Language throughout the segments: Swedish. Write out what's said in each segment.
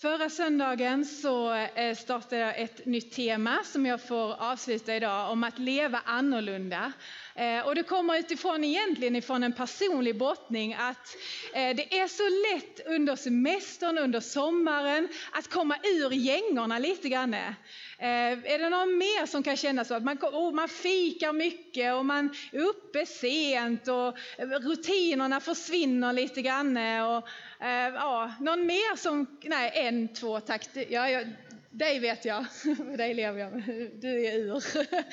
Förra söndagen så startade jag ett nytt tema som jag får avsluta idag om att leva annorlunda. Och det kommer egentligen ifrån en personlig brottning att det är så lätt under semestern, under sommaren att komma ur gängorna lite grann. Är det någon mer som kan känna så att man fikar mycket och man är uppe sent och rutinerna försvinner lite grann och någon mer som, nej, 1, 2, tack, dig vet jag, dig lever jag med, du är ur.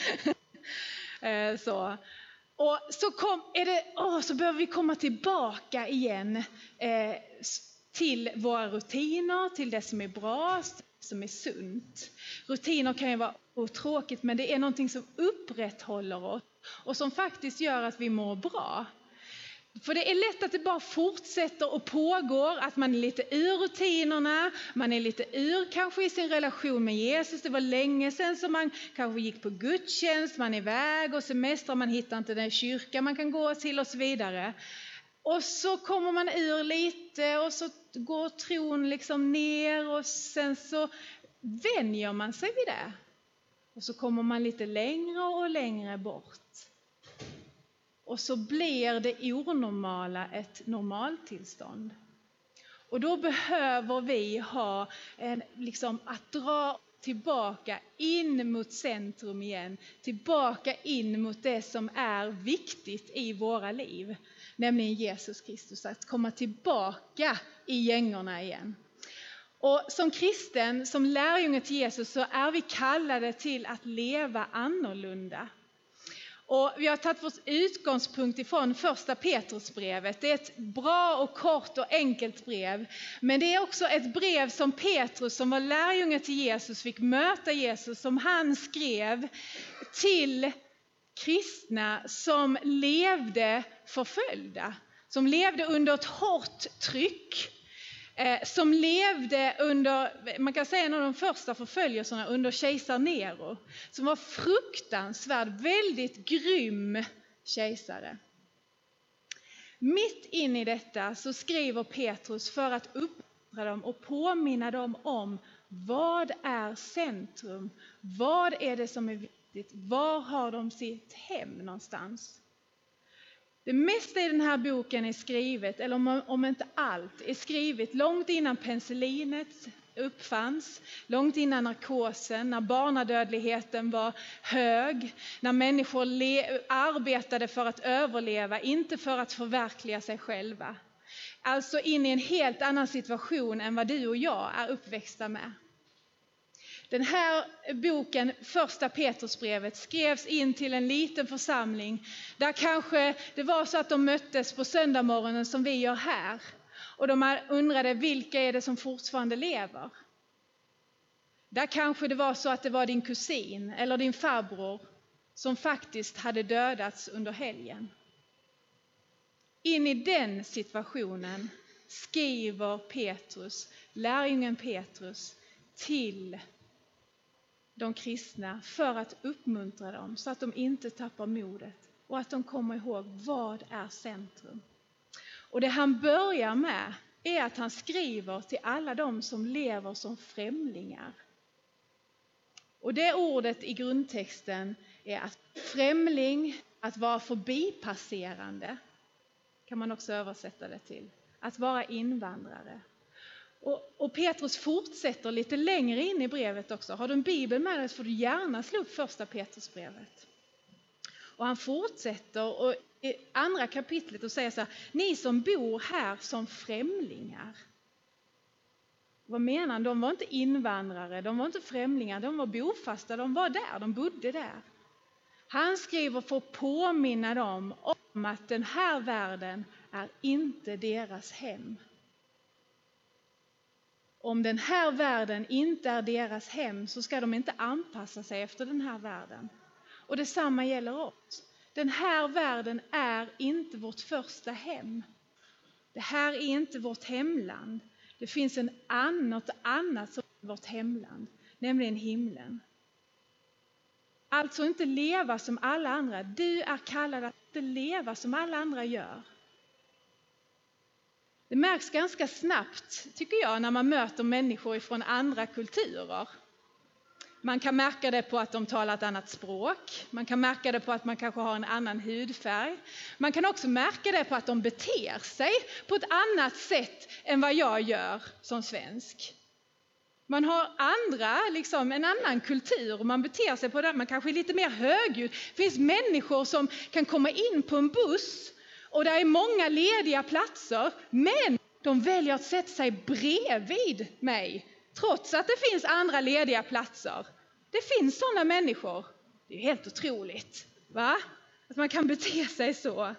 Så. Och så behöver vi komma tillbaka igen till våra rutiner, till det som är bra, som är sunt. Rutiner kan ju vara otråkigt, men det är någonting som upprätthåller oss och som faktiskt gör att vi mår bra. För det är lätt att det bara fortsätter och pågår, att man är lite ur rutinerna, man är lite ur kanske i sin relation med Jesus. Det var länge sedan som man kanske gick på gudstjänst, man är iväg och semester, man hittar inte den kyrka man kan gå till och så vidare. Och så kommer man ur lite och så går tron liksom ner och sen så vänjer man sig vid det. Och så kommer man lite längre och längre bort. Och så blir det onormala ett normaltillstånd. Och då behöver vi ha att dra tillbaka in mot centrum igen. Tillbaka in mot det som är viktigt i våra liv. Nämligen Jesus Kristus. Att komma tillbaka i gängorna igen. Och som kristen, som lärjunge till Jesus, så är vi kallade till att leva annorlunda. Och vi har tagit vår utgångspunkt ifrån första Petrusbrevet. Det är ett bra och kort och enkelt brev. Men det är också ett brev som Petrus, som var lärjunge till Jesus, fick möta Jesus, som han skrev till kristna som levde förföljda. Som levde under ett hårt tryck. Som levde under, man kan säga en av de första förföljelserna under kejsar Nero. Som var fruktansvärd, väldigt grym kejsare. Mitt in i detta så skriver Petrus för att uppmuntra dem och påminna dem om vad är centrum. Vad är det som är viktigt? Var har de sitt hem någonstans? Det mesta i den här boken är skrivet, eller om inte allt, är skrivet långt innan penicillinet uppfanns, långt innan narkosen, när barnadödligheten var hög, när människor arbetade för att överleva, inte för att förverkliga sig själva. Alltså in i en helt annan situation än vad du och jag är uppväxta med. Den här boken, första Petrusbrevet, skrevs in till en liten församling där kanske det var så att de möttes på söndagmorgonen som vi gör här. Och de undrade, vilka är det som fortfarande lever? Där kanske det var så att det var din kusin eller din farbror som faktiskt hade dödats under helgen. In i den situationen skriver Petrus, lärjungen Petrus, till de kristna för att uppmuntra dem så att de inte tappar modet och att de kommer ihåg vad är centrum. Och det han börjar med är att han skriver till alla de som lever som främlingar. Och det ordet i grundtexten är att främling, att vara förbipasserande, kan man också översätta det till. Att vara invandrare. Och Petrus fortsätter lite längre in i brevet också. Har du en bibel med dig så får du gärna slå upp första Petrusbrevet. Och han fortsätter och i andra kapitlet och säger så här: ni som bor här som främlingar. Vad menar han? De var inte invandrare, de var inte främlingar, de var bofasta, de var där, de bodde där. Han skriver för att påminna dem om att den här världen är inte deras hem. Om den här världen inte är deras hem så ska de inte anpassa sig efter den här världen. Och detsamma gäller oss. Den här världen är inte vårt första hem. Det här är inte vårt hemland. Det finns något annat som är vårt hemland, nämligen himlen. Alltså inte leva som alla andra. Du är kallad att inte leva som alla andra gör. Det märks ganska snabbt, tycker jag, när man möter människor från andra kulturer. Man kan märka det på att de talar ett annat språk. Man kan märka det på att man kanske har en annan hudfärg. Man kan också märka det på att de beter sig på ett annat sätt än vad jag gör som svensk. Man har en annan kultur och man beter sig på det. Man kanske är lite mer högljudd. Det finns människor som kan komma in på en buss och där är många lediga platser. Men de väljer att sätta sig bredvid mig trots att det finns andra lediga platser. Det finns sådana människor. Det är helt otroligt, va? Att man kan bete sig så.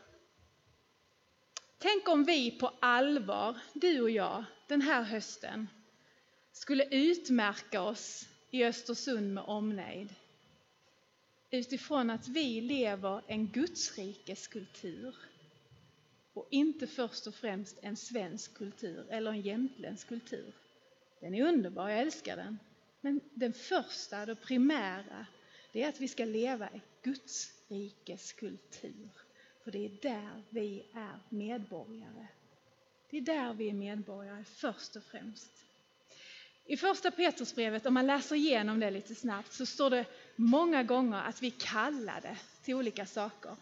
Tänk om vi på allvar, du och jag, den här hösten skulle utmärka oss i Östersund med omnejd utifrån att vi lever en Gudsrikes kultur och inte först och främst en svensk kultur eller en jämtländsk kultur. Den är underbar, jag älskar den. Men den första, det primära, det är att vi ska leva i Gudsrikes kultur. För det är där vi är medborgare. Det är där vi är medborgare först och främst. I första Petrusbrevet, om man läser igenom det lite snabbt, så står det många gånger att vi kallade till olika saker.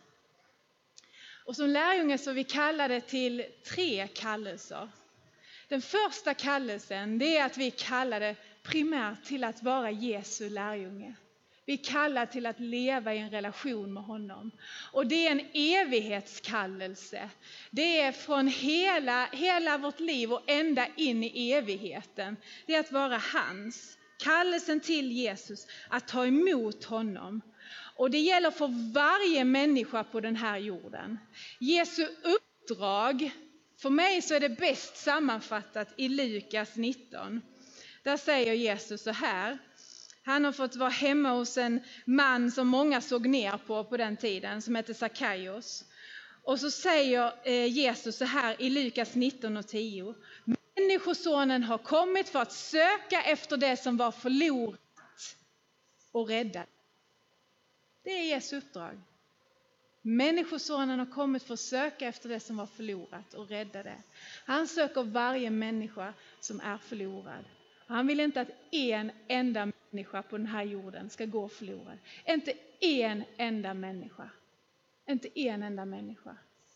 Och som lärjunge så vi kallade till 3 kallelser. Den första kallelsen, det är att vi kallade primärt till att vara Jesu lärjunge. Vi kallar till att leva i en relation med honom. Och det är en evighetskallelse. Det är från hela vårt liv och ända in i evigheten. Det är att vara hans. Kallelsen till Jesus, att ta emot honom. Och det gäller för varje människa på den här jorden. Jesu uppdrag, för mig så är det bäst sammanfattat i Lukas 19. Där säger Jesus så här. Han har fått vara hemma hos en man som många såg ner på den tiden, som heter Sackaios. Och så säger Jesus så här i Lukas 19:10. Människosonen har kommit för att söka efter det som var förlorat och rädda. Det är Jesu uppdrag. Människosonen har kommit för att söka efter det som var förlorat och rädda det. Han söker varje människa som är förlorad. Han vill inte att en enda människa på den här jorden ska gå förlorad. Inte en enda människa. Inte en enda människa.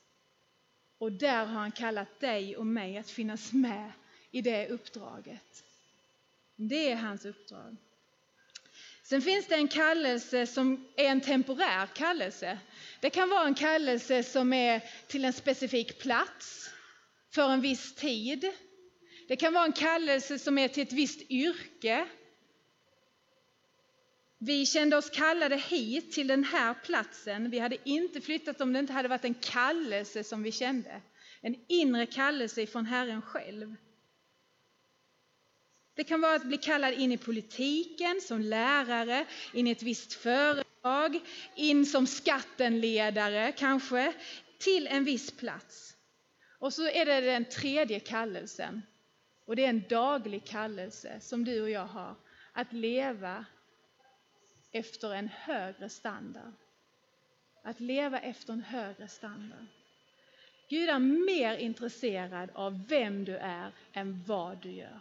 Och där har han kallat dig och mig att finnas med i det uppdraget. Det är hans uppdrag. Sen finns det en kallelse som är en temporär kallelse. Det kan vara en kallelse som är till en specifik plats för en viss tid. Det kan vara en kallelse som är till ett visst yrke. Vi kände oss kallade hit till den här platsen. Vi hade inte flyttat om det inte hade varit en kallelse som vi kände. En inre kallelse från Herren själv. Det kan vara att bli kallad in i politiken som lärare, in i ett visst företag, in som skattenledare kanske, till en viss plats. Och så är det den tredje kallelsen. Och det är en daglig kallelse som du och jag har. Att leva efter en högre standard. Att leva efter en högre standard. Gud är mer intresserad av vem du är än vad du gör.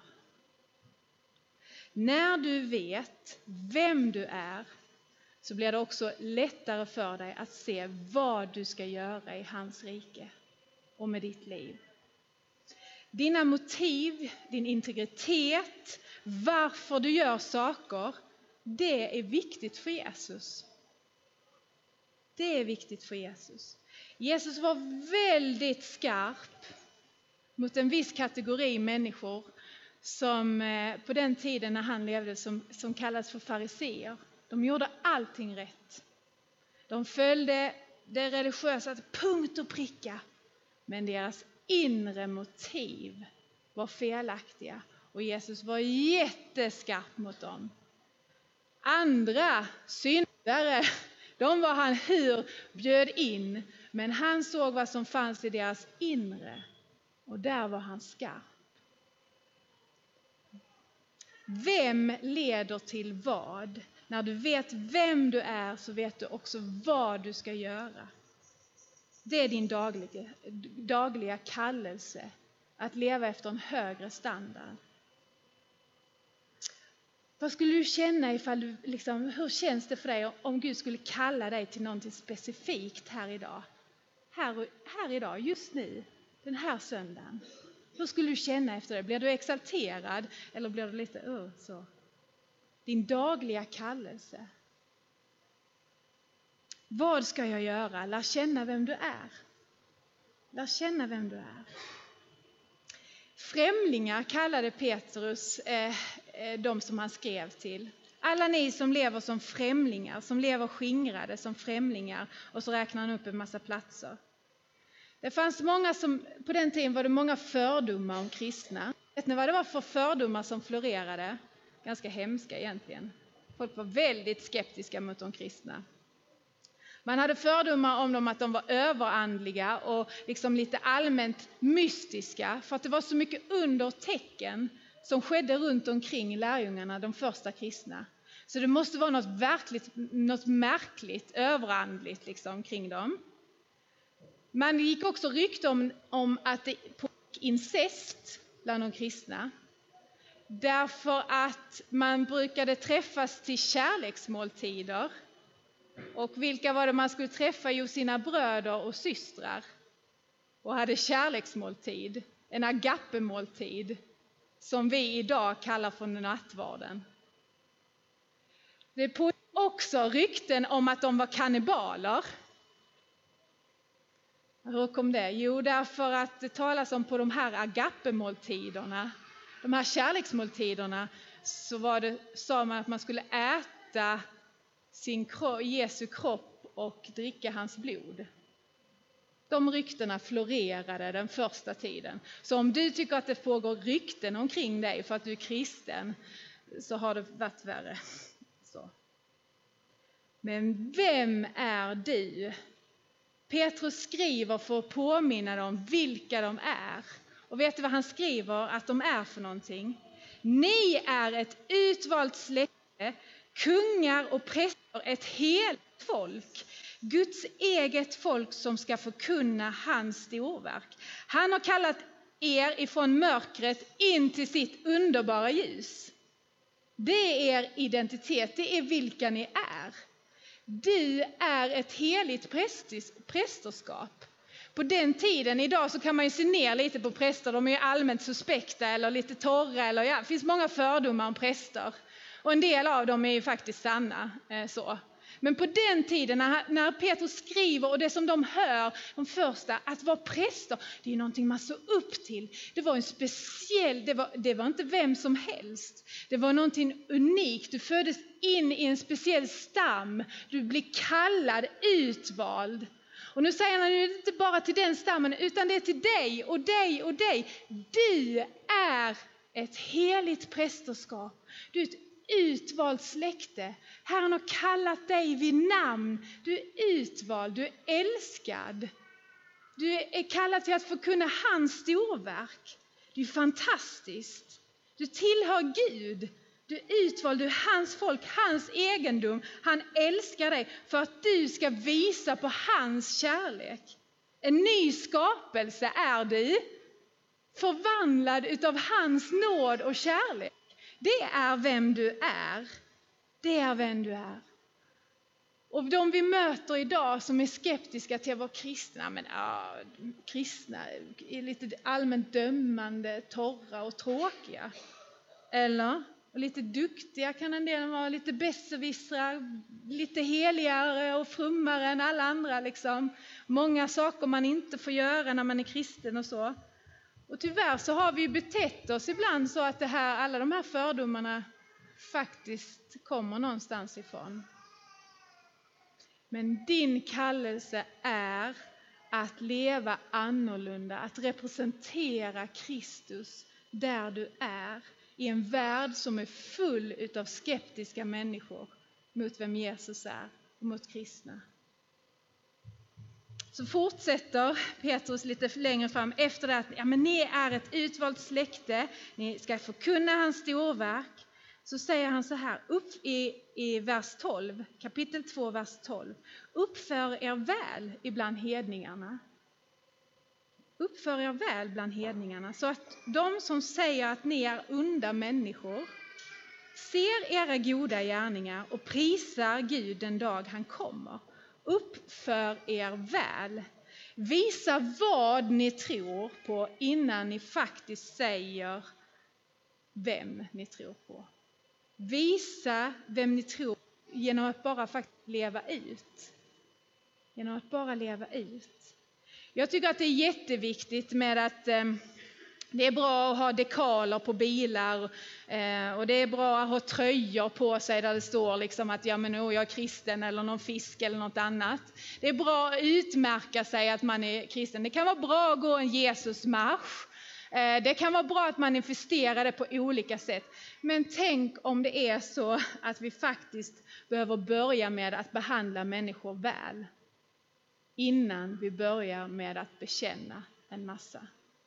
När du vet vem du är så blir det också lättare för dig att se vad du ska göra i hans rike och med ditt liv. Dina motiv, din integritet, varför du gör saker, det är viktigt för Jesus. Det är viktigt för Jesus. Jesus var väldigt skarp mot en viss kategori människor som på den tiden när han levde som kallas för fariseer. De gjorde allting rätt. De följde det religiösa till punkt och pricka. Men deras inre motiv var felaktiga. Och Jesus var jätteskarp mot dem. Andra syndare, de var han bjöd in. Men han såg vad som fanns i deras inre. Och där var han skarp. Vem leder till vad? När du vet vem du är så vet du också vad du ska göra. Det är din dagliga kallelse att leva efter en högre standard. Vad skulle du känna ifall du, hur känns det för dig om Gud skulle kalla dig till någonting specifikt här idag? Här idag, just nu, den här söndagen. Hur skulle du känna efter det? Blir du exalterad eller blir du lite så? Din dagliga kallelse. Vad ska jag göra? Lär känna vem du är. Lär känna vem du är. Främlingar kallade Petrus de som han skrev till. Alla ni som lever som främlingar, som lever skingrade som främlingar. Och så räknar han upp en massa platser. Det fanns många på den tiden var det många fördomar om kristna. Vet ni vad det var för fördomar som florerade? Ganska hemska egentligen. Folk var väldigt skeptiska mot de kristna. Man hade fördomar om dem att de var överandliga och lite allmänt mystiska. För att det var så mycket under och tecken som skedde runt omkring lärjungarna, de första kristna. Så det måste vara något märkligt, överandligt kring dem. Man gick också rykte om att det pågick incest bland de kristna. Därför att man brukade träffas till kärleksmåltider. Och vilka var det man skulle träffa? Jo, sina bröder och systrar. Och hade kärleksmåltid, en agapemåltid, som vi idag kallar för nattvarden. Det pågick också rykten om att de var kannibaler. Hur kom det? Jo, därför att det talas om på de här agapemåltiderna, de här kärleksmåltiderna, så sa man att man skulle äta Jesu kropp och dricka hans blod. De ryktena florerade den första tiden. Så om du tycker att det pågår rykten omkring dig för att du är kristen, så har det varit värre. Så. Men vem är du? Petrus skriver för att påminna dem vilka de är. Och vet du vad han skriver att de är för någonting? Ni är ett utvalt släkte, kungar och präster, ett helt folk. Guds eget folk som ska förkunna hans storverk. Han har kallat er ifrån mörkret in till sitt underbara ljus. Det är er identitet, det är vilka ni är. Du är ett heligt prästerskap. På den tiden, idag så kan man ju se ner lite på präster. De är ju allmänt suspekta eller lite torra. Eller det finns många fördomar om präster. Och en del av dem är ju faktiskt sanna. Så. Men på den tiden när Petrus skriver och det som de hör, de första, att vara präster, det är ju någonting man såg upp till. Det var en speciell, det var inte vem som helst. Det var någonting unikt. Du föddes in i en speciell stam. Du blir kallad, utvald. Och nu säger han inte bara till den stammen, utan det är till dig och dig och dig. Du är ett heligt prästerskap. Du är ett utvald släkte. Herren har kallat dig vid namn. Du är utvald, du är älskad. Du är kallad till att förkunna hans storverk. Det är fantastiskt. Du tillhör Gud. Du är utvald, du är hans folk, hans egendom. Han älskar dig för att du ska visa på hans kärlek. En ny skapelse är du. Förvandlad utav hans nåd och kärlek. Det är vem du är. Det är vem du är. Och de vi möter idag som är skeptiska till att vara kristna. Men kristna är lite allmänt dömande, torra och tråkiga. Eller? Och lite duktiga kan en del vara, lite besserwissrar, lite heligare och frummare än alla andra. Många saker man inte får göra när man är kristen och så. Och tyvärr så har vi ju betett oss ibland så att alla de här fördomarna faktiskt kommer någonstans ifrån. Men din kallelse är att leva annorlunda, att representera Kristus där du är. I en värld som är full utav skeptiska människor mot vem Jesus är och mot kristna. Så fortsätter Petrus lite längre fram efter det att ni är ett utvalt släkte, ni ska förkunna hans storverk. Så säger han så här, upp i vers 12, kapitel 2, vers 12. Uppför er väl ibland hedningarna. uppför er väl bland hedningarna, så att de som säger att ni är onda människor ser era goda gärningar och prisar Gud den dag han kommer. Uppför er väl. Visa vad ni tror på innan ni faktiskt säger vem ni tror på. Visa vem ni tror genom att bara faktiskt leva ut. Genom att bara leva ut. Jag tycker att det är jätteviktigt med att det är bra att ha dekaler på bilar och det är bra att ha tröjor på sig där det står liksom att ja, men jag är kristen eller någon fisk eller något annat. Det är bra att utmärka sig att man är kristen. Det kan vara bra att gå en Jesusmarsch. Det kan vara bra att manifestera det på olika sätt. Men tänk om det är så att vi faktiskt behöver börja med att behandla människor väl. Innan vi börjar med att bekänna en massa.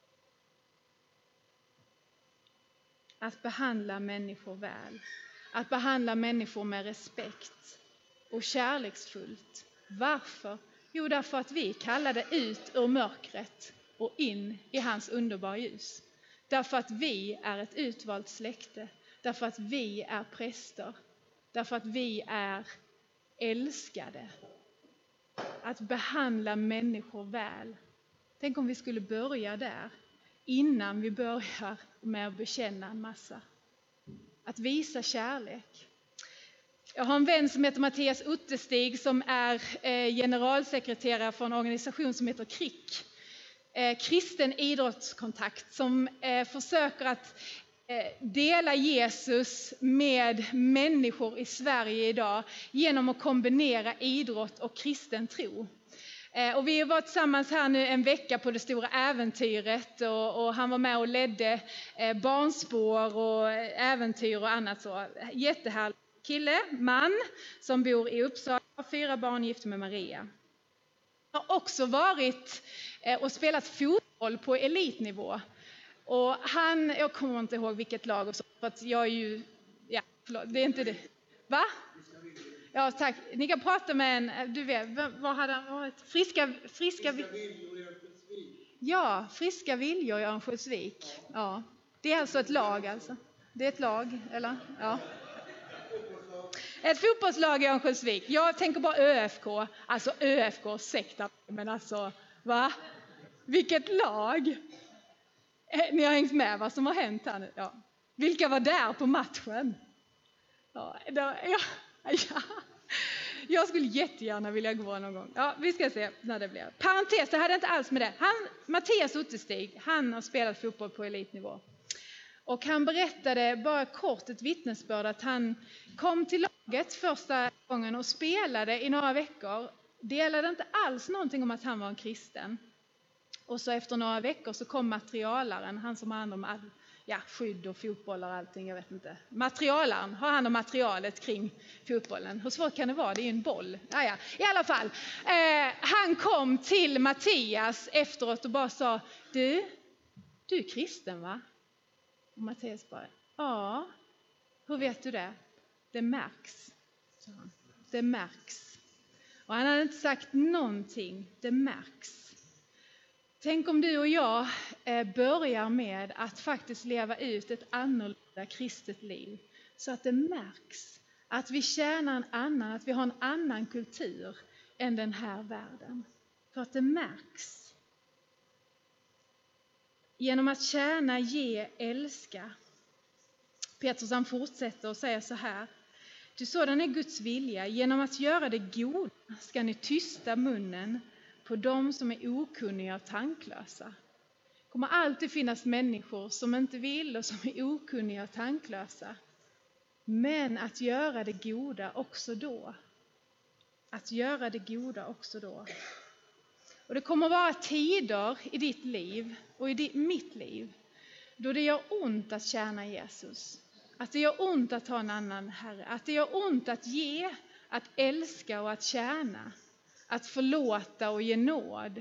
Att behandla människor väl. Att behandla människor med respekt och kärleksfullt. Varför? Jo, därför att vi kallade ut ur mörkret och in i hans underbara ljus. Därför att vi är ett utvalt släkte. Därför att vi är präster. Därför att vi är älskade. Att behandla människor väl. Tänk om vi skulle börja där. Innan vi börjar med att bekänna en massa. Att visa kärlek. Jag har en vän som heter Mattias Uttestig som är generalsekreterare för en organisation som heter KRIK. Kristen idrottskontakt, som försöker att dela Jesus med människor i Sverige idag genom att kombinera idrott och kristen tro. Och vi var tillsammans här nu en vecka på det stora äventyret och han var med och ledde barnspår och äventyr och annat så. Jättehärlig kille, man som bor i Uppsala, 4 barn, gift med Maria. Har också varit och spelat fotboll på elitnivå. Och jag kommer inte ihåg vilket lag och så, för att jag är ju, ja, förlåt, det är inte det. Va? Ja, tack. Ni kan prata med en, du vet, vad hade han varit? Friska viljor i Örnsköldsvik. Ja, Friska viljor i Örnsköldsvik. Ja, det är alltså ett lag alltså. Det är ett lag, eller? Ja. Ett fotbollslag i Örnsköldsvik. Jag tänker bara ÖFK. Alltså ÖFK, sekta. Men alltså, va? Vilket lag? Ni har hängt med vad som har hänt här nu. Ja. Vilka var där på matchen? Ja. Jag skulle jättegärna vilja gå någon gång. Ja, vi ska se när det blir. Parentes, det hade inte alls med det. Mattias Uttestig, han har spelat fotboll på elitnivå. Och han berättade bara kort ett vittnesbörd att han kom till laget första gången och spelade i några veckor. Delade inte alls någonting om att han var en kristen. Och så efter några veckor så kom materialaren, han som har hand om skydd och fotboll och allting, jag vet inte. Materialaren har hand om materialet kring fotbollen. Hur svårt kan det vara? Det är ju en boll. Ja. I alla fall, han kom till Mattias efteråt och bara sa, du är kristen, va? Och Mattias bara, ja, hur vet du det? Det märks, sa han. Det märks. Och han hade inte sagt någonting, det märks. Tänk om du och jag börjar med att faktiskt leva ut ett annorlunda kristet liv. Så att det märks att vi tjänar en annan, att vi har en annan kultur än den här världen. För att det märks. Genom att tjäna, ge, älska. Petrus han fortsätter och säger så här. Ty sådan är Guds vilja. Genom att göra det goda ska ni tysta munnen på dem som är okunniga och tanklösa. Det kommer alltid finnas människor som inte vill och som är okunniga och tanklösa. Men att göra det goda också då. Att göra det goda också då. Och det kommer vara tider i ditt liv och i mitt liv då det gör ont att tjäna Jesus. Att det gör ont att ha en annan Herre. Att det gör ont att ge, att älska och att tjäna. Att förlåta och ge nåd.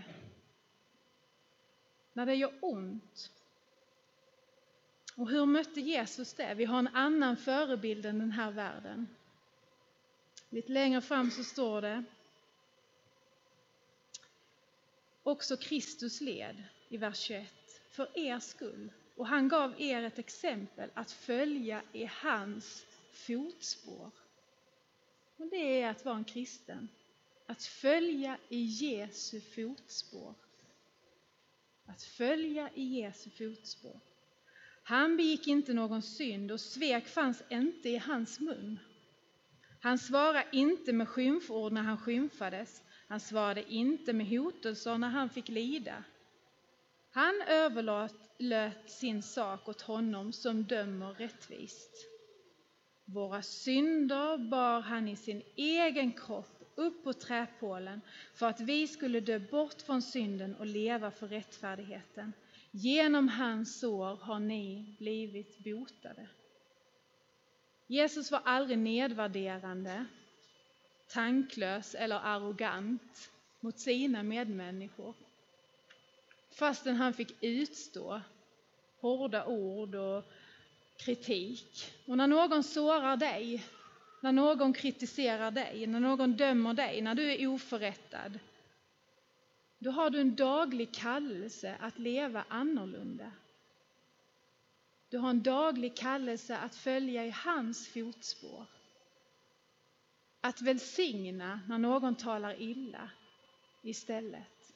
När det gör ont. Och hur mötte Jesus det? Vi har en annan förebild än den här världen. Lite längre fram så står det. Också Kristus led. i vers 21, för er skull. Och han gav er ett exempel att följa i hans fotspår. Och det är att vara en kristen. Att följa i Jesu fotspår. Att följa i Jesu fotspår. Han begick inte någon synd och svek fanns inte i hans mun. Han svarade inte med skymford när han skymfades. Han svarade inte med hotelser när han fick lida. Han överlät sin sak åt honom som dömer rättvist. Våra synder bar han i sin egen kropp upp på träpålen för att vi skulle dö bort från synden och leva för rättfärdigheten. Genom hans sår har ni blivit botade. Jesus var aldrig nedvärderande, tanklös eller arrogant mot sina medmänniskor. Fastän han fick utstå hårda ord och kritik. Och när någon sårar dig, när någon kritiserar dig, när någon dömer dig, när du är oförrättad, då har du en daglig kallelse att leva annorlunda. Du har en daglig kallelse att följa i hans fotspår. Att välsigna när någon talar illa istället.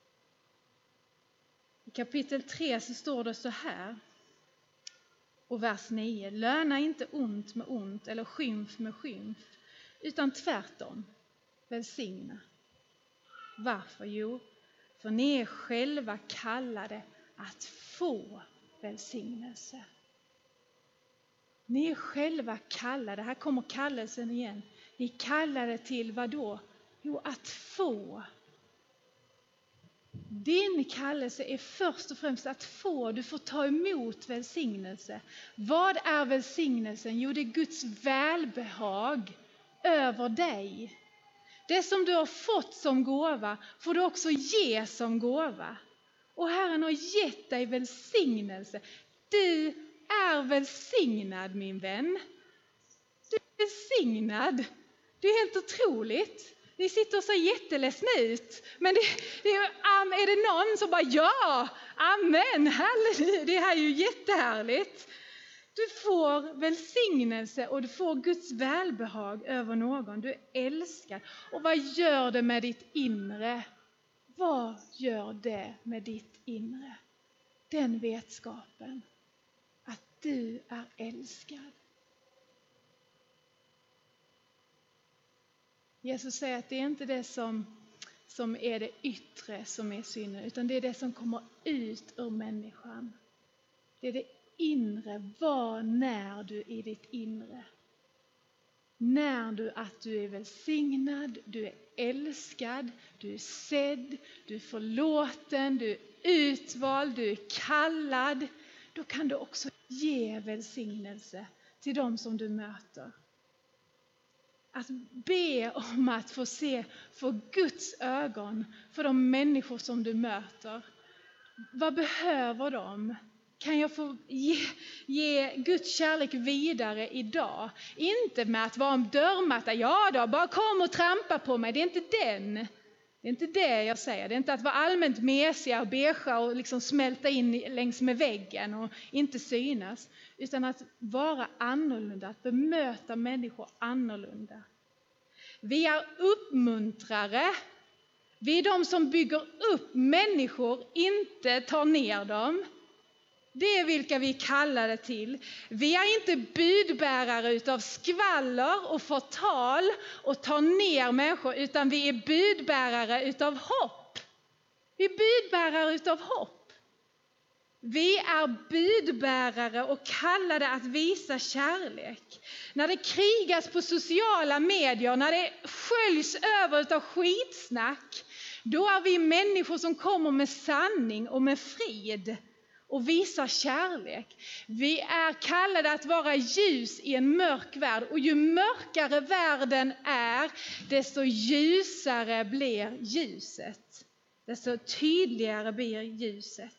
I kapitel 3 så står det så här. Och vers 9. Löna inte ont med ont eller skymf med skymf. Utan tvärtom. Välsigna. Varför? Jo, för ni är själva kallade att få välsignelse. Ni är själva kallade. Här kommer kallelsen igen. Ni är kallade till vad då? Jo, att få. Din kallelse är först och främst att få. Du får ta emot välsignelse. Vad är välsignelsen? Jo, det är Guds välbehag över dig. Det som du har fått som gåva får du också ge som gåva. Och Herren har gett dig välsignelse. Du är välsignad, min vän. Du är välsignad. Det är helt otroligt. Ni sitter och ser jätteledsen ut. Men är det någon som bara ja, amen, halleluja. Det här är ju jättehärligt. Du får välsignelse och du får Guds välbehag över någon. Du är älskad. Och vad gör det med ditt inre? Vad gör det med ditt inre? Den vetskapen att du är älskad. Jesus säger att det är inte det som är det yttre som är synden, utan det är det som kommer ut ur människan. Det är det inre. Vad när du i ditt inre? När du att du är välsignad, du är älskad, du är sedd, du är förlåten, du är utvald, du är kallad. Då kan du också ge välsignelse till dem som du möter. Att be om att få se för Guds ögon för de människor som du möter. Vad behöver de? Kan jag få ge Guds kärlek vidare idag? Inte med att vara en dörrmatta. Ja då, bara kom och trampa på mig. Det är inte den. Det är inte det jag säger. Det är inte att vara allmänt mesiga och beige och liksom smälta in längs med väggen och inte synas. Utan att vara annorlunda, att bemöta människor annorlunda. Vi är uppmuntrare. Vi är de som bygger upp människor, inte tar ner dem. Det är vilka vi kallar det till. Vi är inte budbärare utav skvaller och förtal och tar ner människor, utan vi är budbärare utav hopp. Vi är budbärare utav hopp. Vi är budbärare och kallade att visa kärlek. När det krigas på sociala medier, när det sköljs över utav skitsnack, då är vi människor som kommer med sanning och med frid och visar kärlek. Vi är kallade att vara ljus i en mörk värld. Och ju mörkare världen är, desto ljusare blir ljuset. Desto tydligare blir ljuset.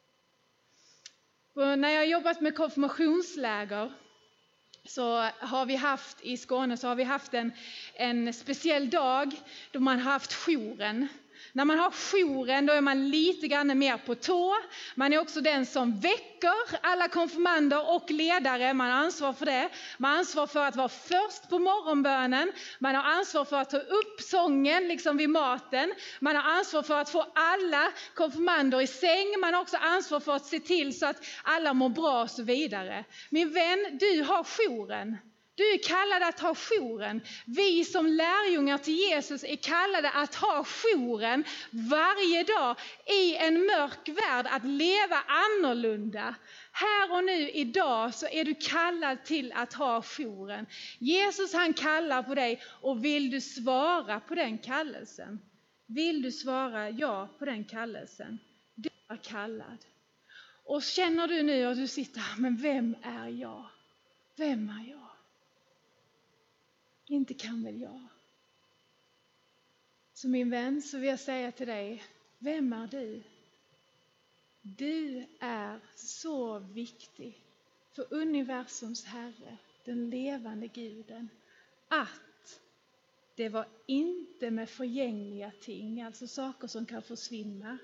Och när jag har jobbat med konfirmationsläger så har vi haft i Skåne en speciell dag då man har haft jouren. När man har jouren, då är man lite grann mer på tå. Man är också den som väcker alla konfirmander och ledare. Man har ansvar för det. Man har ansvar för att vara först på morgonbönen. Man har ansvar för att ta upp sången liksom vid maten. Man har ansvar för att få alla konfirmander i säng. Man har också ansvar för att se till så att alla mår bra och så vidare. Min vän, du har jouren. Du är kallad att ha jouren. Vi som lärjungar till Jesus är kallade att ha jouren varje dag i en mörk värld, att leva annorlunda. Här och nu idag så är du kallad till att ha jouren. Jesus, han kallar på dig, och vill du svara på den kallelsen? Vill du svara ja på den kallelsen? Du är kallad. Och känner du nu att du sitter här, men vem är jag? Vem är jag? Inte kan väl jag. Så min vän, så vill jag säga till dig, vem är du? Du är så viktig för universums Herre, den levande Guden, att det var inte med förgängliga ting, alltså saker som kan försvinna,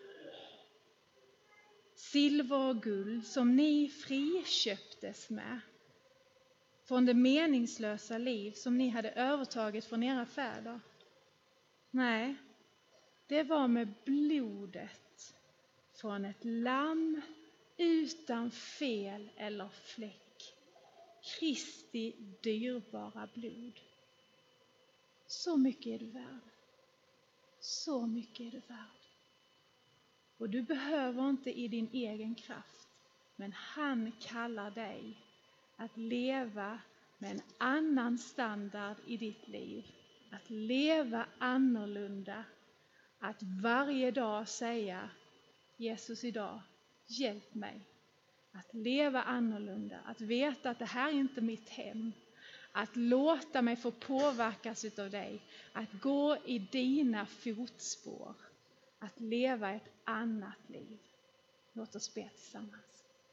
silver och guld som ni friköptes med från det meningslösa liv som ni hade övertagit från era fäder. Nej, det var med blodet från ett lamm utan fel eller fläck. Kristi dyrbara blod. Så mycket är du värd. Så mycket är du värd. Och du behöver inte i din egen kraft, men han kallar dig att leva med en annan standard i ditt liv. Att leva annorlunda. Att varje dag säga, Jesus, idag, hjälp mig. Att leva annorlunda. Att veta att det här är inte mitt hem. Att låta mig få påverkas av dig. Att gå i dina fotspår. Att leva ett annat liv. Låt oss be tillsammans.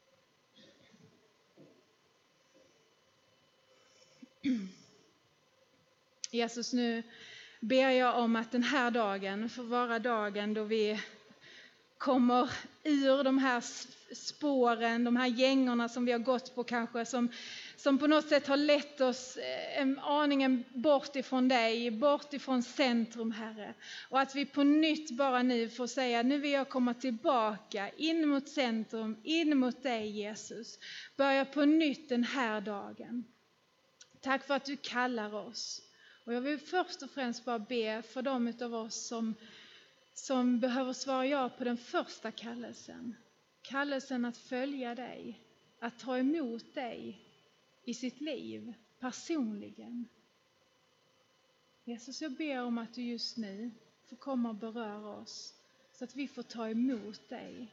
Jesus, nu ber jag om att den här dagen får vara dagen då vi kommer ur de här spåren, de här gängorna som vi har gått på kanske, som på något sätt har lett oss en aningen bort ifrån dig, bort ifrån centrum, Herre. Och att vi på nytt bara nu får säga, nu vill jag komma tillbaka in mot centrum, in mot dig, Jesus. Börja på nytt den här dagen. Tack för att du kallar oss. Och jag vill först och främst bara be för de utav oss som behöver svara ja på den första kallelsen. Kallelsen att följa dig, att ta emot dig i sitt liv personligen. Jesus, jag ber om att du just nu får komma och beröra oss så att vi får ta emot dig.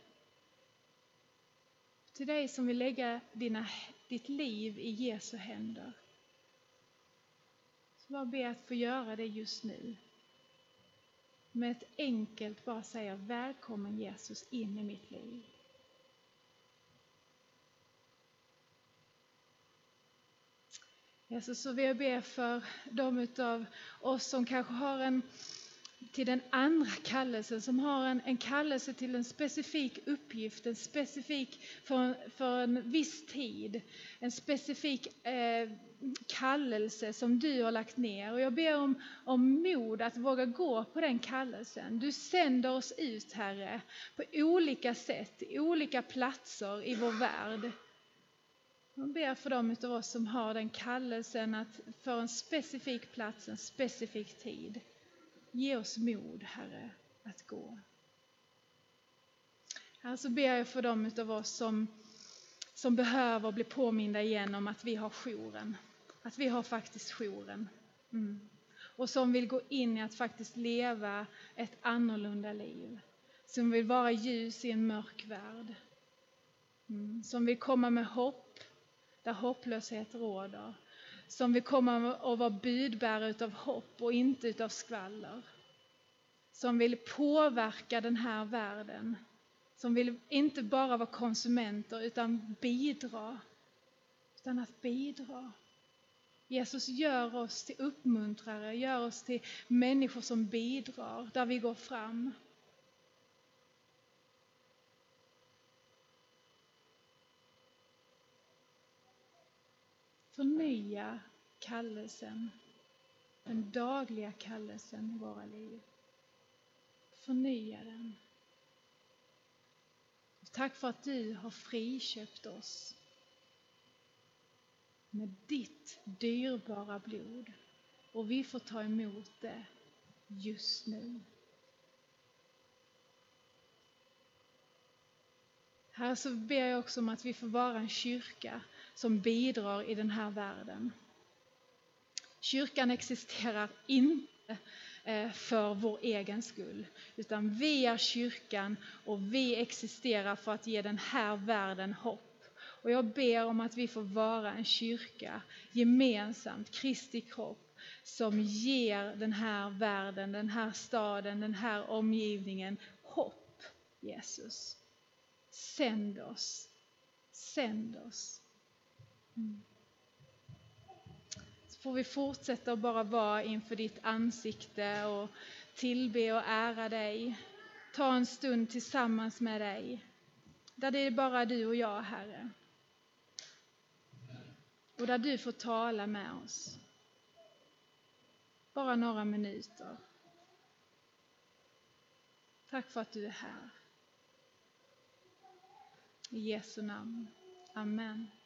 Till dig som vill lägga ditt liv i Jesu händer. Så bara be att få göra det just nu. Med ett enkelt bara säga, välkommen Jesus in i mitt liv. Jesus, så vill jag be för de utav oss som kanske har till den andra kallelsen, som har en kallelse till en specifik uppgift, en specifik för en viss tid, en specifik kallelse som du har lagt ner. Och jag ber om mod att våga gå på den kallelsen. Du sänder oss ut, Herre, på olika sätt, i olika platser i vår värld. Jag ber för dem utav oss som har den kallelsen att för en specifik plats, en specifik tid. Ge oss mod, Herre, att gå. Här så ber jag för dem utav oss som behöver bli påminda igen om att vi har jouren. Att vi har faktiskt jouren. Och som vill gå in i att faktiskt leva ett annorlunda liv. Som vill vara ljus i en mörk värld. Som vill komma med hopp där hopplöshet råder. Som vill komma och vara budbärare utav hopp och inte utav skvaller. Som vill påverka den här världen. Som vill inte bara vara konsumenter utan bidra. Utan att bidra. Jesus, gör oss till uppmuntrare. Gör oss till människor som bidrar där vi går fram. Förnya kallelsen, den dagliga kallelsen i våra liv. Förnya den. Tack för att du har friköpt oss med ditt dyrbara blod. Och vi får ta emot det just nu. Här så ber jag också om att vi får vara en kyrka som bidrar i den här världen. Kyrkan existerar inte för vår egen skull, utan vi är kyrkan och vi existerar för att ge den här världen hopp. Och jag ber om att vi får vara en kyrka gemensamt, Kristi kropp, som ger den här världen, den här staden, den här omgivningen hopp, Jesus. Sänd oss. Sänd oss. Så får vi fortsätta att bara vara inför ditt ansikte och tillbe och ära dig. Ta en stund tillsammans med dig. Där det är bara du och jag, Herre. Och där du får tala med oss. Bara några minuter. Tack för att du är här. I Jesu namn. Amen.